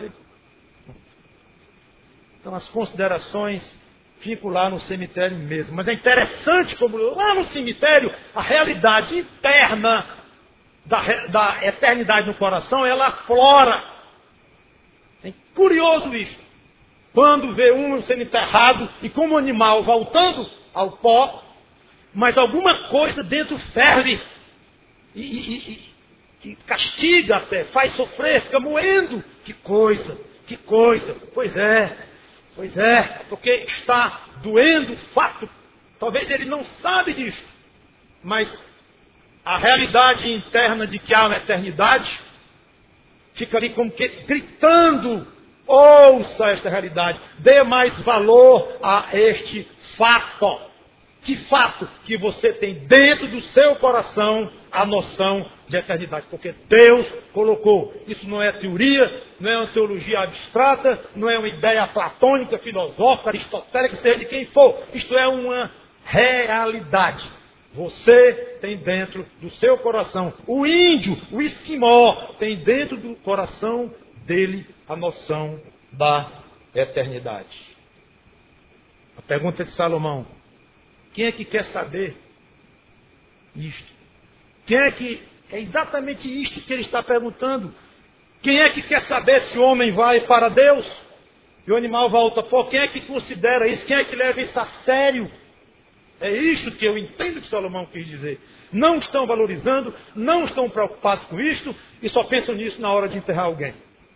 Então as considerações ficam lá no cemitério mesmo. Mas é interessante como lá no cemitério, a realidade interna da eternidade no coração, ela aflora. É curioso isso. Quando vê um sendo enterrado e como animal voltando ao pó, mas alguma coisa dentro ferve e castiga até, faz sofrer, fica moendo. Que coisa. Pois é, porque está doendo o fato. Talvez ele não sabe disso, mas a realidade interna de que há uma eternidade fica ali como que gritando: ouça esta realidade, dê mais valor a este fato. Que fato? Que você tem dentro do seu coração a noção de eternidade. Porque Deus colocou. Isso não é teoria, não é uma teologia abstrata, não é uma ideia platônica, filosófica, aristotélica, seja de quem for. Isto é uma realidade. Você tem dentro do seu coração. O índio, o esquimó, tem dentro do coração dele a noção da eternidade. A pergunta de Salomão: quem é que quer saber isto? É exatamente isto que ele está perguntando. Quem é que quer saber se o homem vai para Deus e o animal volta para o pó? Quem é que considera isso? Quem é que leva isso a sério? É isto que eu entendo que Salomão quis dizer. Não estão valorizando, não estão preocupados com isto e só pensam nisso na hora de enterrar alguém.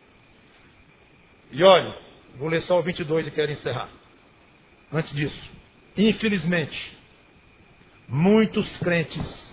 E olha, vou ler só o 22 e quero encerrar. Antes disso, infelizmente, muitos crentes,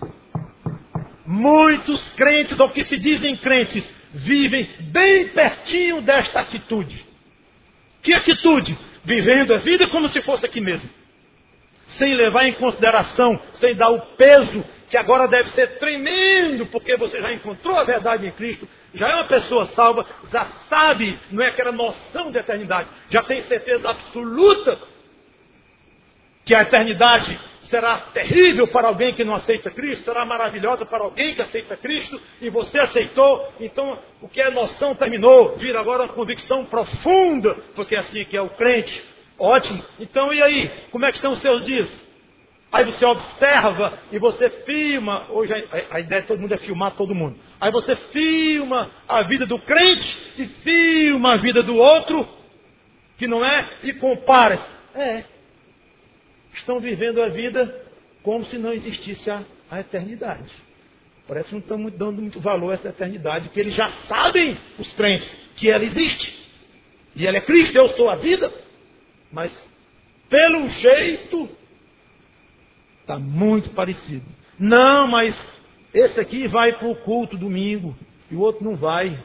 ou que se dizem crentes, vivem bem pertinho desta atitude. Que atitude? Vivendo a vida como se fosse aqui mesmo. Sem levar em consideração, sem dar o peso, que agora deve ser tremendo, porque você já encontrou a verdade em Cristo, já é uma pessoa salva, já sabe, não é aquela noção de eternidade, já tem certeza absoluta que a eternidade será terrível para alguém que não aceita Cristo, será maravilhosa para alguém que aceita Cristo, e você aceitou, então o que é noção terminou, vira agora uma convicção profunda, porque é assim que é o crente. Ótimo. Então e aí? Como é que estão os seus dias? Aí você observa e você filma. Hoje a ideia de todo mundo é filmar todo mundo. Aí você filma a vida do crente e filma a vida do outro, que não é, e compara. Estão vivendo a vida como se não existisse a eternidade. Parece que não estão dando muito valor a essa eternidade, que eles já sabem, os crentes, que ela existe. E ela é Cristo, eu sou a vida. Mas, pelo jeito, está muito parecido. Não, mas esse aqui vai para o culto domingo e o outro não vai.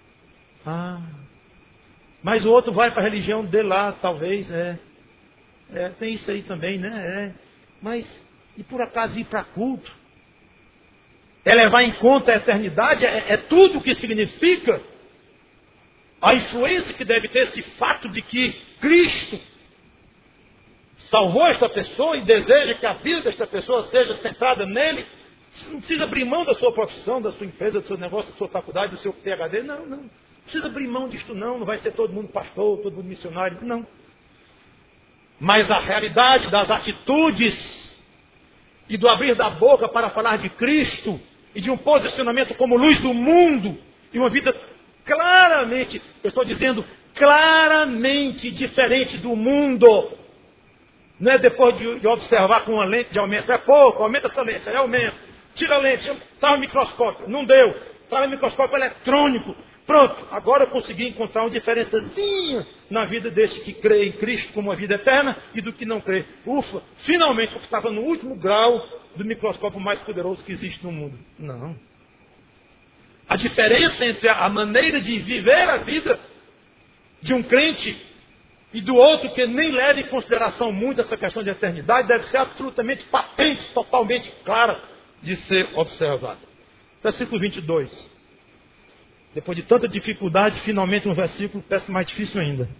Mas o outro vai para a religião dele lá, talvez. Tem isso aí também, né? Mas, e por acaso ir para culto? É levar em conta a eternidade? É tudo o que significa? A influência que deve ter esse fato de que Cristo salvou esta pessoa e deseja que a vida desta pessoa seja centrada nele. Você não precisa abrir mão da sua profissão, da sua empresa, do seu negócio, da sua faculdade, do seu PhD. Não precisa abrir mão disto não vai ser todo mundo pastor, todo mundo missionário, não. Mas a realidade das atitudes e do abrir da boca para falar de Cristo e de um posicionamento como luz do mundo, e uma vida claramente, eu estou dizendo, claramente diferente do mundo. Não é depois de observar com uma lente de aumento, é pouco, aumenta essa lente, aí aumenta, tira a lente, está no microscópio, não deu, está no microscópio eletrônico, pronto, agora eu consegui encontrar uma diferençazinha na vida desse que crê em Cristo como uma vida eterna e do que não crê. Ufa, finalmente, porque estava no último grau do microscópio mais poderoso que existe no mundo. Não. A diferença entre a maneira de viver a vida de um crente e do outro que nem leva em consideração muito essa questão de eternidade deve ser absolutamente patente, totalmente clara de ser observada. Versículo 22. Depois de tanta dificuldade, finalmente um versículo parece mais difícil ainda.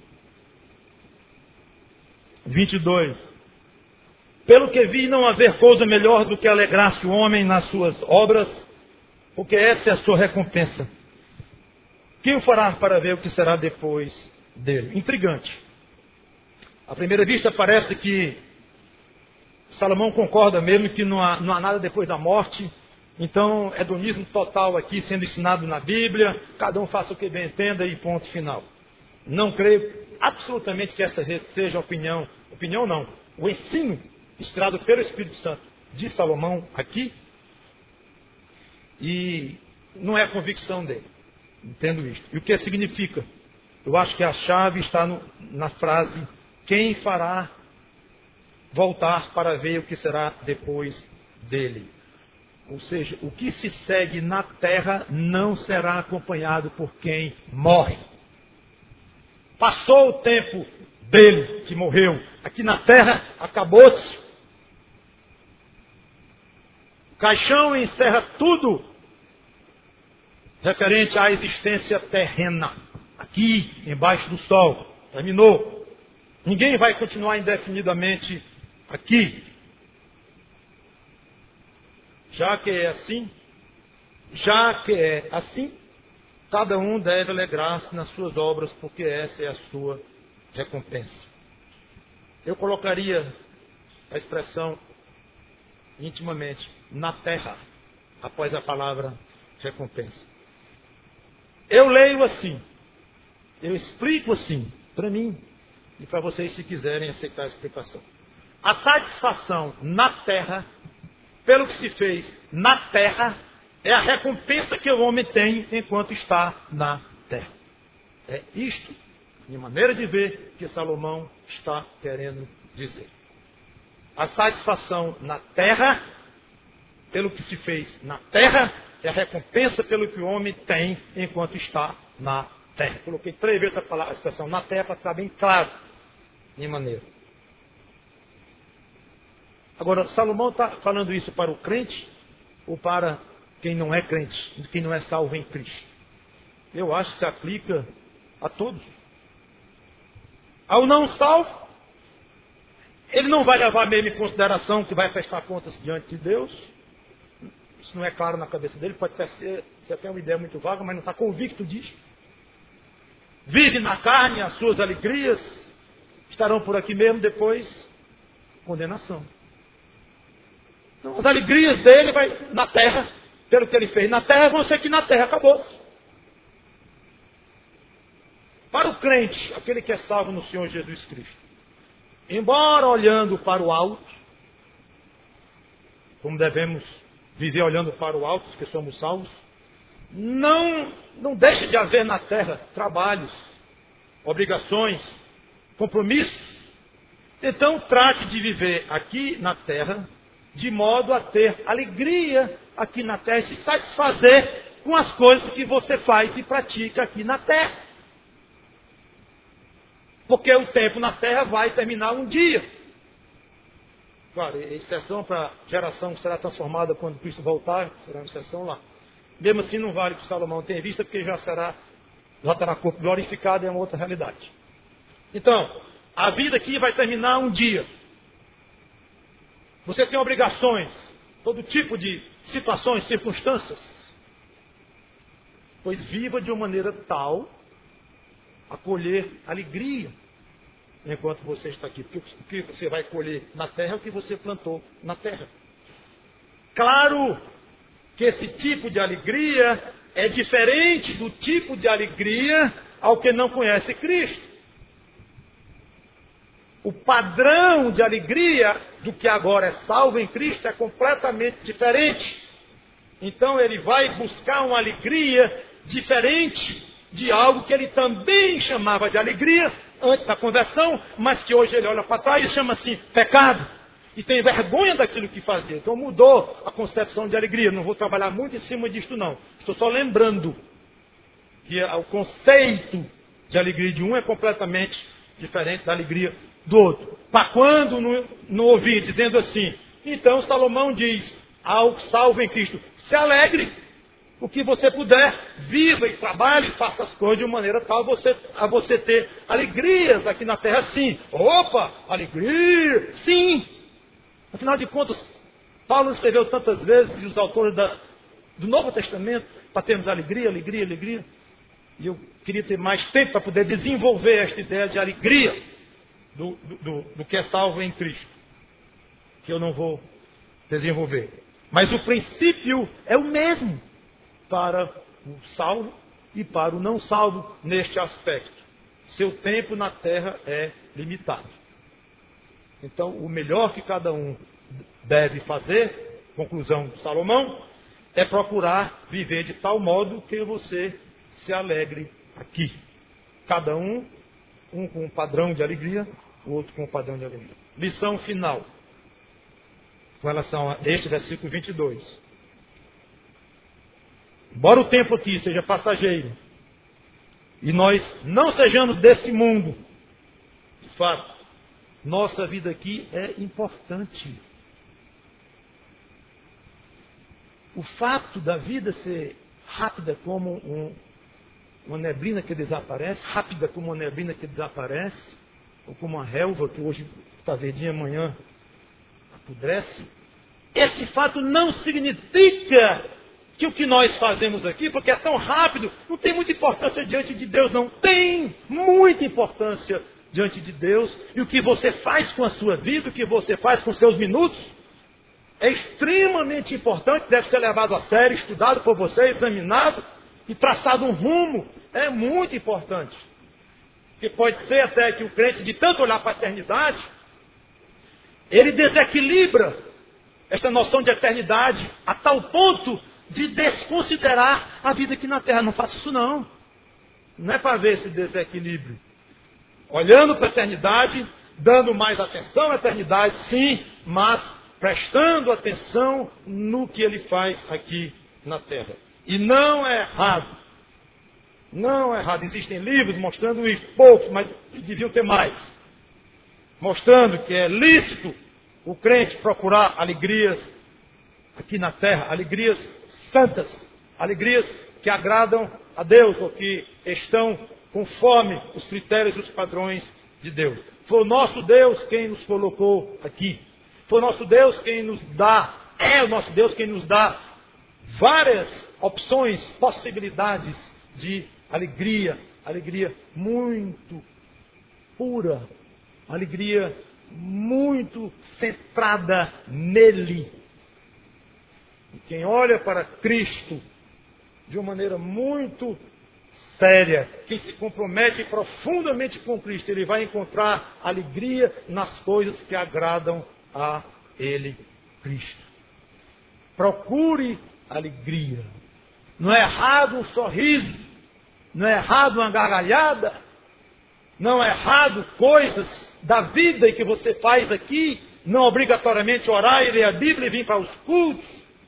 22. Pelo que vi não haver coisa melhor do que alegrar-se o homem nas suas obras, porque essa é a sua recompensa. Quem o fará para ver o que será depois dele? Intrigante. À primeira vista parece que Salomão concorda mesmo que não há nada depois da morte. Então, hedonismo total aqui sendo ensinado na Bíblia. Cada um faça o que bem entenda e ponto final. Não creio absolutamente que essa seja a opinião não, o ensino inspirado pelo Espírito Santo de Salomão aqui. E não é a convicção dele. Entendo isto. E o que significa? Eu acho que a chave está na frase: quem fará voltar para ver o que será depois dele? Ou seja, o que se segue na terra não será acompanhado por quem morre. Passou o tempo dele, que morreu. Aqui na terra, acabou-se. O caixão encerra tudo referente à existência terrena. Aqui, embaixo do sol. Terminou. Ninguém vai continuar indefinidamente aqui. Já que é assim, cada um deve alegrar-se nas suas obras, porque essa é a sua recompensa. Eu colocaria a expressão intimamente na terra, após a palavra recompensa. Eu leio assim, eu explico assim, para mim e para vocês se quiserem aceitar a explicação. A satisfação na terra, pelo que se fez na terra, é a recompensa que o homem tem enquanto está na terra. É isto, de maneira de ver, que Salomão está querendo dizer. A satisfação na terra, pelo que se fez na terra, é a recompensa pelo que o homem tem enquanto está na terra. Coloquei 3 vezes a expressão na terra para ficar bem claro, de maneira. Agora, Salomão está falando isso para o crente ou para quem não é crente, quem não é salvo em Cristo? Eu acho que se aplica a todos. Ao não salvo, ele não vai levar mesmo em consideração que vai prestar contas diante de Deus. Isso não é claro na cabeça dele, pode ser até uma ideia muito vaga, mas não está convicto disso. Vive na carne, as suas alegrias estarão por aqui mesmo, depois condenação. Então, as alegrias dele vai na terra, pelo que ele fez na terra, vão ser aqui na terra, acabou. Para o crente, aquele que é salvo no Senhor Jesus Cristo, embora olhando para o alto, como devemos viver olhando para o alto, que somos salvos, não deixa de haver na terra trabalhos, obrigações, compromissos. Então trate de viver aqui na terra de modo a ter alegria aqui na terra e se satisfazer com as coisas que você faz e pratica aqui na terra. Porque o tempo na terra vai terminar um dia. Claro, exceção para a geração que será transformada quando Cristo voltar, será uma exceção lá. Mesmo assim não vale que Salomão tenha visto, porque já terá corpo glorificado, é uma outra realidade. Então, a vida aqui vai terminar um dia. Você tem obrigações, todo tipo de situações, circunstâncias. Pois viva de uma maneira tal a colher alegria enquanto você está aqui. Porque o que você vai colher na terra é o que você plantou na terra. Claro que esse tipo de alegria é diferente do tipo de alegria ao que não conhece Cristo. O padrão de alegria do que agora é salvo em Cristo é completamente diferente. Então ele vai buscar uma alegria diferente de algo que ele também chamava de alegria antes da conversão, mas que hoje ele olha para trás e chama assim pecado. E tem vergonha daquilo que fazia. Então mudou a concepção de alegria. Não vou trabalhar muito em cima disto não. Estou só lembrando que o conceito de alegria de um é completamente diferente da alegria do outro. Para quando não ouvir dizendo assim, então Salomão diz ao salvo em Cristo, se alegre, o que você puder, viva e trabalhe, faça as coisas de uma maneira tal a você ter alegrias aqui na terra, sim. Opa, alegria, sim. Afinal de contas, Paulo escreveu tantas vezes, e os autores do Novo Testamento, para termos alegria, alegria, alegria. E eu queria ter mais tempo para poder desenvolver esta ideia de alegria do que é salvo em Cristo, que eu não vou desenvolver. Mas o princípio é o mesmo para o salvo e para o não salvo neste aspecto. Seu tempo na terra é limitado. Então, o melhor que cada um deve fazer, conclusão de Salomão, é procurar viver de tal modo que você se alegre aqui. Cada um com um padrão de alegria, o outro com um padrão de alegria. Lição final, com relação a este versículo 22. Embora o tempo aqui seja passageiro, e nós não sejamos desse mundo, de fato, nossa vida aqui é importante. O fato da vida ser rápida como uma neblina que desaparece, rápida como uma neblina que desaparece, ou como uma relva que hoje está verdinha, amanhã apodrece, esse fato não significa que o que nós fazemos aqui, porque é tão rápido, não tem muita importância diante de Deus, não tem muita importância diante de Deus, e o que você faz com a sua vida, o que você faz com seus minutos, é extremamente importante, deve ser levado a sério, estudado por você, examinado e traçado um rumo, é muito importante. Porque pode ser até que o crente, de tanto olhar para a eternidade, ele desequilibra esta noção de eternidade a tal ponto de desconsiderar a vida aqui na terra. Não faça isso não. Não é para ver esse desequilíbrio. Olhando para a eternidade, dando mais atenção à eternidade, sim, mas prestando atenção no que ele faz aqui na terra. E não é errado. Não é errado. Existem livros mostrando isso, poucos, mas deviam ter mais. Mostrando que é lícito o crente procurar alegrias aqui na terra, alegrias santas, alegrias que agradam a Deus, ou que estão conforme os critérios e os padrões de Deus. Foi o nosso Deus quem nos colocou aqui. Foi o nosso Deus quem nos dá, é o nosso Deus quem nos dá várias opções, possibilidades de alegria. Alegria muito pura. Alegria muito centrada nele. E quem olha para Cristo de uma maneira muito séria, quem se compromete profundamente com Cristo, ele vai encontrar alegria nas coisas que agradam a ele, Cristo. Procure alegria. Não é errado um sorriso, não é errado uma gargalhada, não é errado coisas da vida que você faz aqui, não obrigatoriamente orar e ler a Bíblia e vir para os cultos,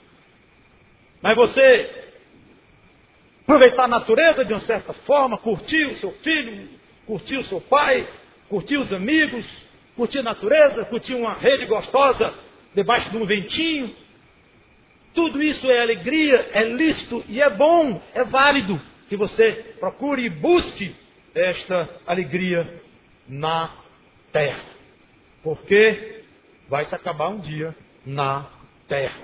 mas você aproveitar a natureza de uma certa forma, curtir o seu filho, curtir o seu pai, curtir os amigos, curtir a natureza, curtir uma rede gostosa debaixo de um ventinho. Tudo isso é alegria, é lícito e é bom, é válido que você procure e busque esta alegria na terra. Porque vai se acabar um dia na terra.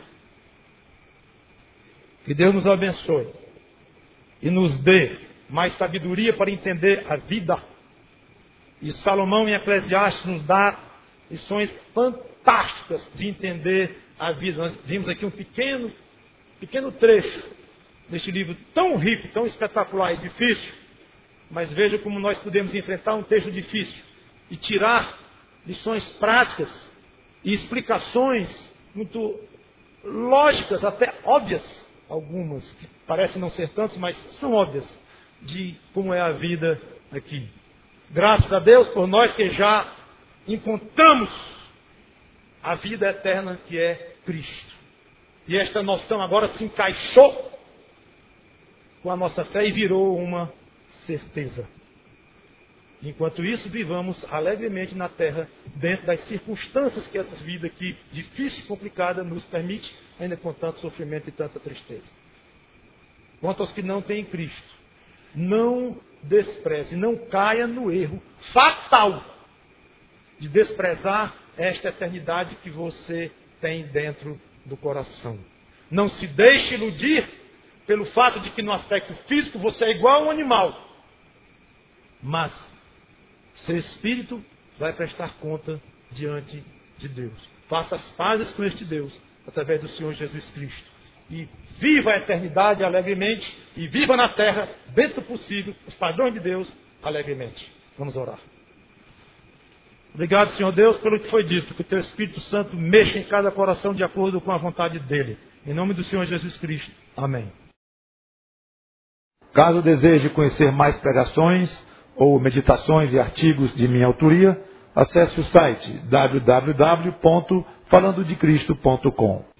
Que Deus nos abençoe e nos dê mais sabedoria para entender a vida. E Salomão em Eclesiastes nos dá lições fantásticas de entender a vida. Nós vimos aqui um pequeno pequeno trecho deste livro tão rico, tão espetacular e difícil, mas veja como nós podemos enfrentar um texto difícil e tirar lições práticas e explicações muito lógicas, até óbvias, algumas que parecem não ser tantas, mas são óbvias, de como é a vida aqui. Graças a Deus por nós que já encontramos a vida eterna que é Cristo. E esta noção agora se encaixou com a nossa fé e virou uma certeza. Enquanto isso, vivamos alegremente na terra, dentro das circunstâncias que essa vida aqui, difícil e complicada, nos permite, ainda com tanto sofrimento e tanta tristeza. Quanto aos que não têm Cristo, não despreze, não caia no erro fatal de desprezar esta eternidade que você tem dentro do coração. Não se deixe iludir pelo fato de que no aspecto físico você é igual a um animal. Mas seu espírito vai prestar conta diante de Deus. Faça as pazes com este Deus através do Senhor Jesus Cristo. E viva a eternidade alegremente e viva na terra, dentro do possível, os padrões de Deus alegremente. Vamos orar. Obrigado, Senhor Deus, pelo que foi dito, que o Teu Espírito Santo mexa em cada coração de acordo com a vontade dEle. Em nome do Senhor Jesus Cristo. Amém. Caso deseje conhecer mais pregações ou meditações e artigos de minha autoria, acesse o site www.falandodecristo.com.